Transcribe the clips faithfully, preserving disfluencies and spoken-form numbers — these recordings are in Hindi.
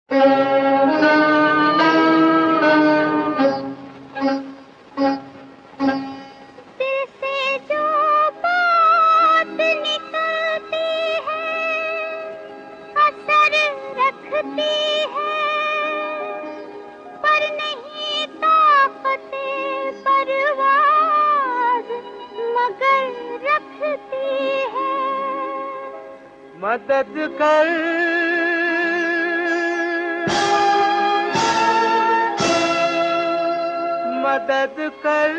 मदद कर मदद कर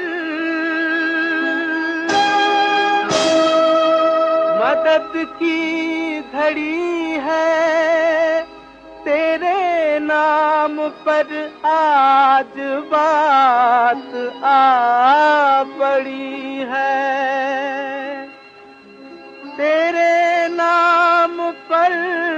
मदद की घड़ी है तेरे नाम पर आज बात आ पड़ी है। तेरे नाम पर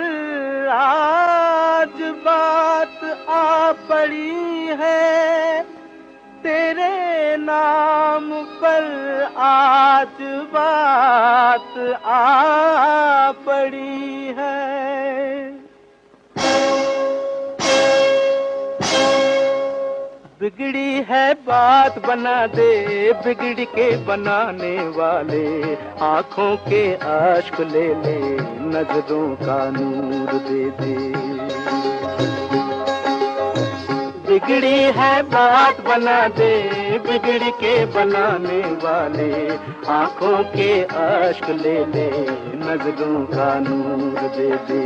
आज बात आ पड़ी है। तेरे नाम पर आज बात आ पड़ी है। बिगड़ी है बात बना दे बिगड़ के बनाने वाले, आँखों के आश्क ले ले नजरों का नूर दे दे। बिगड़ी है बात बना दे बिगड़ के बनाने वाले, आँखों के आश्क ले ले नजरों का नूर दे दे।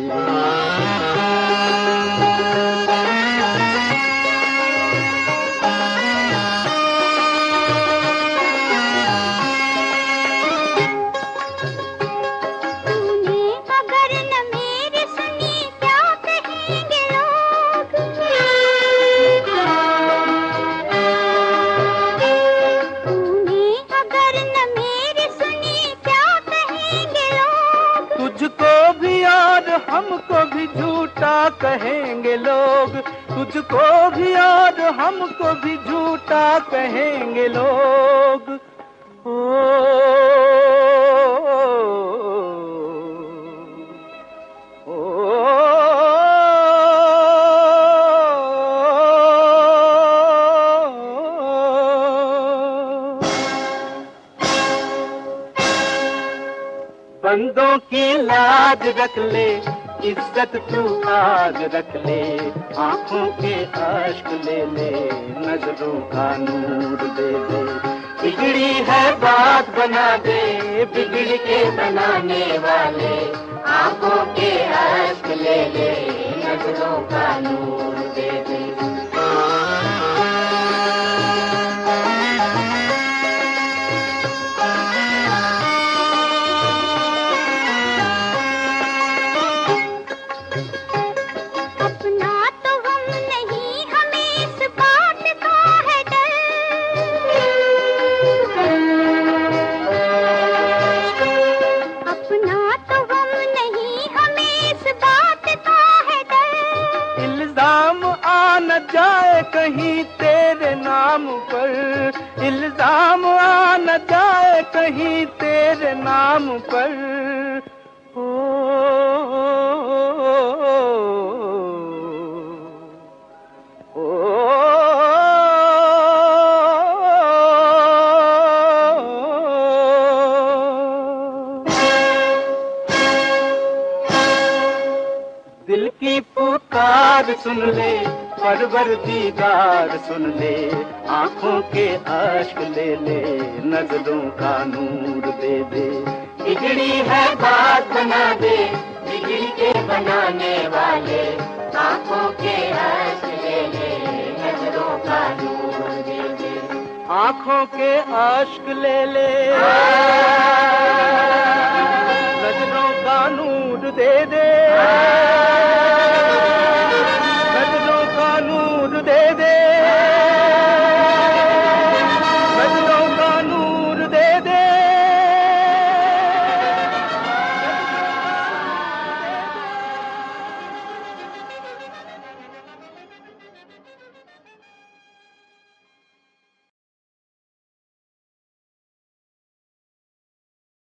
हमको भी झूठा कहेंगे लोग, तुझको भी और हमको भी झूठा कहेंगे लोग। ओ, ओ, ओ, बंदों की लाज रख ले इज्जत तू आज रख ले, आँखों के आश्क ले ले नजरों का नूर दे दे। बिगड़ी है बात बना दे बिगड़ के बनाने वाले, आँखों के आश्क ले ले नजरों का नूर दे दे। जाए कहीं तेरे नाम पर, इल्जाम आ न जाए कहीं तेरे नाम पर। ओ, ओ, ओ, दिल की पुकार सुन ले परवर दीदार सुन ले, आँखों के आश्क ले ले नजरों का नूर दे दे। बिगड़ी है बात बना दे बिगड़ के बनाने वाले, आँखों के आश्क ले ले नजरों का नूर दे दे। आँखों के आश्क ले ले नजरों का नूर दे दे।